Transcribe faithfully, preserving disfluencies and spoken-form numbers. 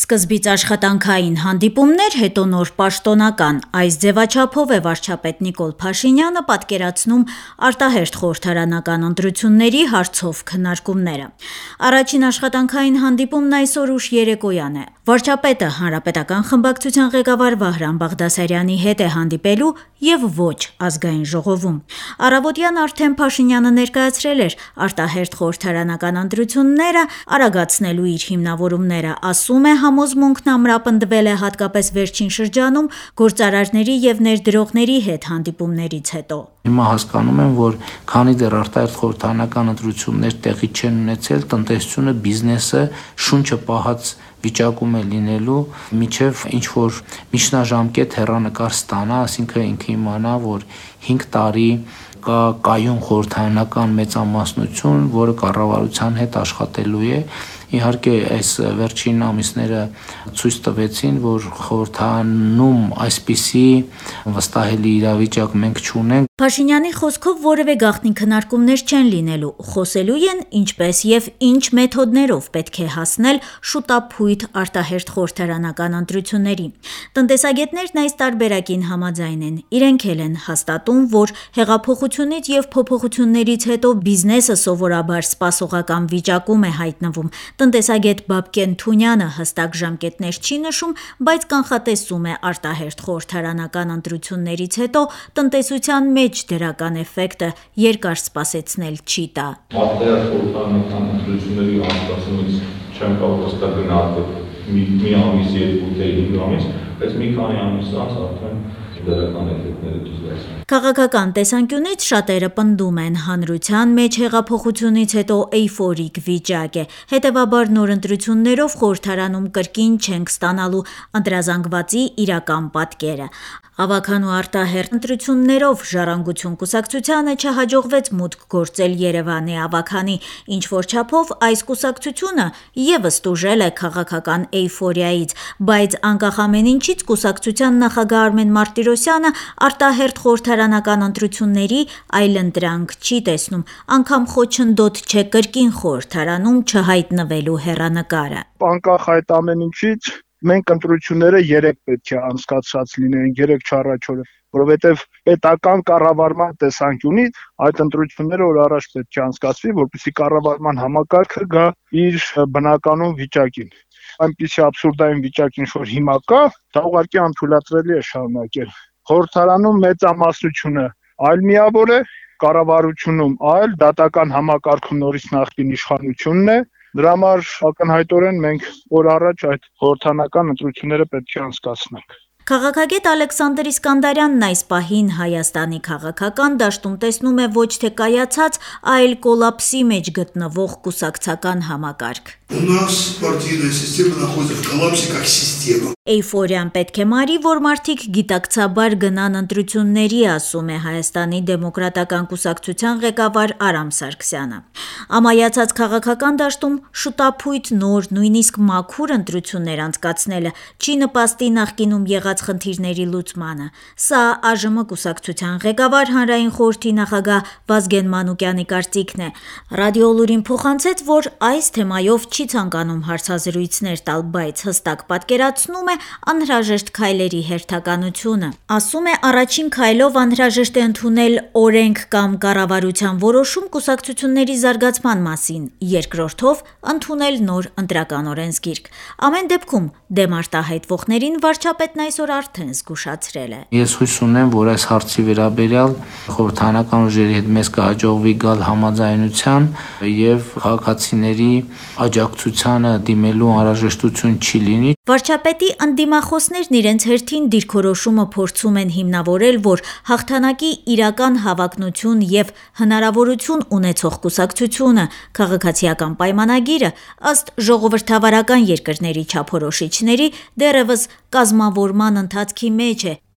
Սկզբից աշխատանքային հանդիպումներ, հետո նոր պաշտոնական։ Այս ձևաչափով է վարչապետ Նիկոլ Փաշինյանը պատկերացնում արտահերթ խորհրդարանական ընտրությունների հարցով քննարկումները։ Առաջին աշխատանքային հանդիպումն այսօր ուշ երեկոյան է։ Վարչապետը Հանրապետական խմբակցության ղեկավար Վահրամ Բաղդասարյանի հետ է հանդիպելու և ոչ ազգային ժողովում։ Առավոտյան արդեն Փաշինյանը ներկայացրել էր արտահերթ խորհրդարանական ընտրությունները արագացնելու իր հիմնավորումները, ասում է, համոզմունքն ամրապնդվել է հատկապես վերջին շրջանում գործարարների և ներդրողների հետ հանդիպումներից հետո։ Հիմա հասկանում եմ, որ քանի դեռ արտահերթ խորհրդարանական ընտրություններ տեղի չեն ունեցել, տնտեսությունը, բիզնեսը շունչը պահած վիճակում է լինելու, մինչև ինչ-որ միջնաժամկետ հեռանկար ստանա, այսինքն ինքը իմանա, որ հինգ տարի կա կայուն խորհրդարանական մեծամասնություն, որը կառավարության հետ աշխատելու է։ Իհարկե, այս վերջին ամիսները ցույց տվեցին, որ խորհրդարանում այսպիսի վստահելի իրավիճակ մենք չունենք։ Փաշինյանի խոսքով որևէ գաղտնի քննարկումներ չեն լինելու, խոսելու են ինչպես և ինչ մեթոդներով պետք է հասնել շուտափույթ արտահերթ խորհրդարանական ընտրությունների։ Տնտեսագետներն այս տարբերակին համաձայն են։ Իրենք էլ են հաստատում, որ հեղափոխությունից և փոփոխություններից հետո բիզնեսը սովորաբար սպասողական վիճակում է հայտնվում։ Տնտեսագետ Բաբկեն Թունյանը հստակ ժամկետներ չի նշում, բայց կանխատեսում է արտահերթ խորհրդարանական ընտրություններից հետո տնտեսության մեջ դրական էֆեկտը երկար սպասեցնել չի տա։ Արտահերթ խորհրդարանական ընտրությունների անցկացումից չեմ կարող հստակ գնահատել մի ամիս, երկու թե հինգ ամիս, բայց մի քանի ամիս անց արդեն դրական էֆեկտները դուրս։ Քաղաքական տեսանկյունից շատերը պնդում են հանրության մեջ հեղափոխությունից հետո էյֆորիկ վիճակ է, հետևաբար նոր ընտրություններով խորհրդարանում կրկին չենք ստանալու ընտրազանգվածի իրական պատկերը։ Ավագանու արտահերթ ընտրություններով Ժառանգություն կուսակցությանը չհաջողվեց մուտք գործել Երևանի ավագանի, ինչ-որ չափով այս կուսակցությունը ևս տուժել է քաղաքական էյֆորիայից, բայց անկախ ամեն ինչից կուսակցության նախագահ Արմեն Մարտիրոսյանը արտահերթ խորհրդարանական ընտրությունների այլընտրանք չի տեսնում, անգամ խոչընդոտ չէ կրկին խորհրդարանում չհայտնվելու հեռանկարը։ Անկախ այդ ամեն ինչից մենք ընտրությունները երեք պետք է անցկացած լինեն, երեք չառաջորդ, որովհետև պետական կառավարման տեսանկյունից այդ ընտրությունները օր առաջ պետք է անցկացվի, որպեսզի կառավարման համակարգը գա իր բնականոն վիճակին։ Այնպիսի աբսուրդային վիճակ, ինչ որ հիմա կա, դա ուղղակի անթույլատրելի է շարունակել։ Խորհրդարանում մեծամասնությունը այլ միավոր է, կառավարությունում այլ, դատական համակարգում նորից նախկին իշխանությունն է։ Դրա համար ակնհայտորեն մենք օր առաջ այդ խորհրդարանական ընտրությունները պետք է անցկացնենք։ Քաղաքագետ Ալեքսանդր Իսկանդարյանն այս պահին Հայաստանի քաղաքական դաշտում տեսնում է ոչ թե կայացած, այլ կոլապսի մեջ գտնվող կուսակցական համակարգ։ У нас партийная система находится в коллапсе как система. Էյֆորիան պետք է մարի, որ մարդիկ գիտակցաբար գնան ընտրությունների, ասում է Հայաստանի դեմոկրատական կուսակցության ղեկավար Արամ Սարգսյանը։ Ամայացած քաղաքական դաշտում շուտափույթ նոր, նույնիսկ մաքուր ընտրություններ անցկացնելը չի նպաստի նախկինում եղած խնդիրների լուծմանը։ Սա ԱԺՄ կուսակցության ղեկավար հանրային խորհրդի նախագահ Վազգեն Մանուկյանի կարծիքն է։ Ռադիոլուրին փոխանցեց, որ այս թեմայով չի ցանկանում հարցազրույցներ տալ, բայց հստակ պատկերացնում է անհրաժեշտ քայլերի հերթականությունը։ Ասում է, առաջին քայլով անհրաժեշտ է ընդունել օրենք կամ կառավարության որոշում կուսակցությունների զարգացման մասին, երկրորդով ընդունել նոր ընտրական օրենսգիրք։ Ամեն դեպքում դեմ արտահայտվողներին վարչապետն այսօր արդեն զգուշացրել է։ Ես հույս ունեմ, որ այս հարցի վերաբերյալ խորհրդարանական ուժերի հետ մեզ կհաջողվի գալ համաձայնության եւ քաղաքացիների աջակցությանը դիմելու անհրաժեշտություն չի լինի։ Վարչապետի ընդդիմախոսներն իրենց հերթին դիրքորոշումը փորձում են հիմնավորել, որ հաղթանակի իրական հավակնություն եւ հնարավորություն ունեցող կուսակցությունը քաղաքացիական պայմանագիրը ըստ ժողովրդավարական երկրների չափորոշիչների դեռևս կազմավորման ընթացքի մեջ է